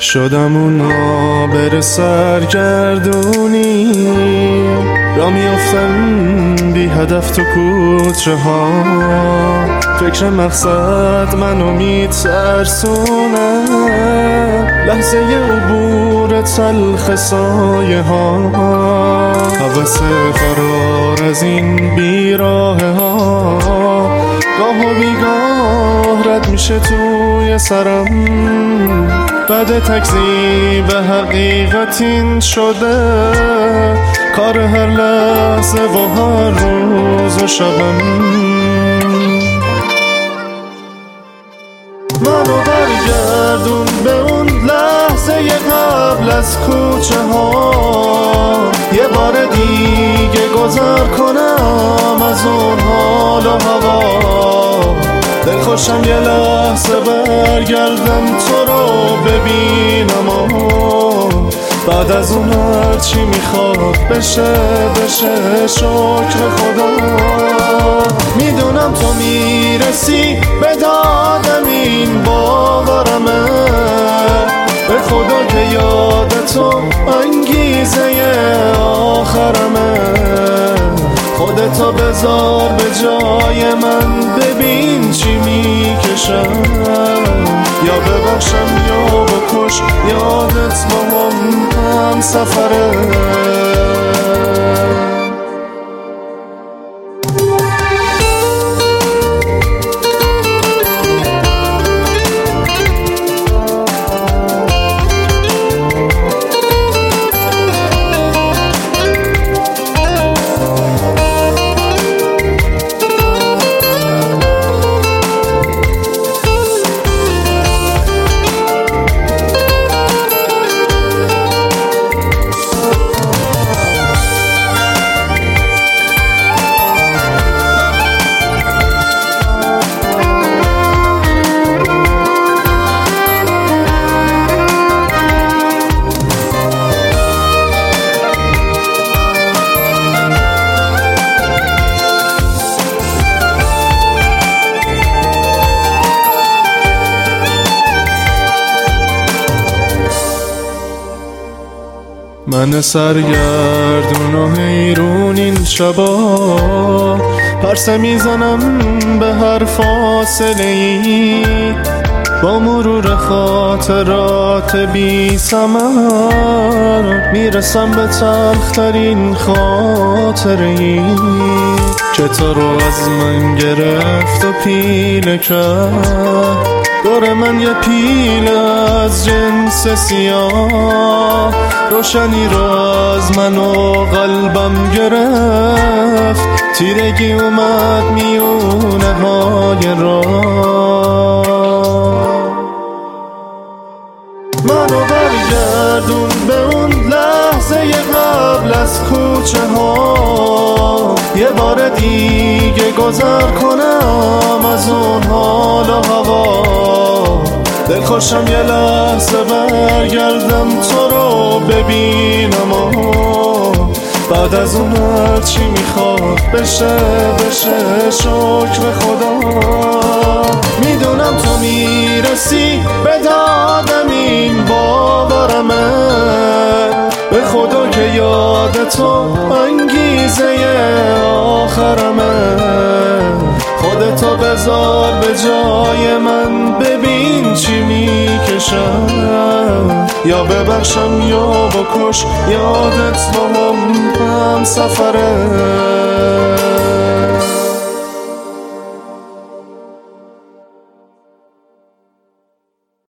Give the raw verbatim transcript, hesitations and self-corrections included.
شدم اون آبر سرگردونی، را میافتم بی هدف تو کوچه ها. فکر مقصد منو میترسونه، لحظه عبور تلخ سایه ها. حوث فرار از این بیراه ها، گاه و بیگاه رد میشه توی سرم. بعد تکذیب حقیقت این شده، کار هر لحظه و هر روز و شبم. منو برگردون به اون لحظه قبل از کوچه ها، یه بار دیگه گذر کنم از اون حال و هوا. دلخوشم یه لحظه برگردم تو رو ببینم، و بعد از اون هر چی میخواد بشه بشه. شکر خدا میدونم تو میرسی به دادم، این باورمه. به خدا که یاد تو انگیزه آخرمه. خودتو بذار به جای من، ببین چی میکشم. یا ببخشم یا بکش، یادت با هم هم سفره. من سرگردون و حیرون این شبا، پرسه میزنم به هر فاصله ای. با مرور خاطرات بی ثمر، میرسم به تلخترین خاطره ای که تو رو از من گرفت و پیله کرد. دور من یه پیل از جنس سیاه، روشنی رو از من و قلبم گرفت. تیرگی اومد میونه های راه. منو برگردون به اون لحظه قبل از کوچه ها، یه بار دیگه گذر کنم از اون حال و هوا. دلخوشم یه لحظه برگردم تو رو ببینم، و بعد از اون هر چی میخواد بشه بشه. شکر خدا میدونم تو میرسی به دادم، این باورمه. به خدا که یاد تو انگیزه آخرمه. خودتو بذار به جای من، ببین چی میکشم. یا ببخشم یا بکش، یادت با هم هم سفره.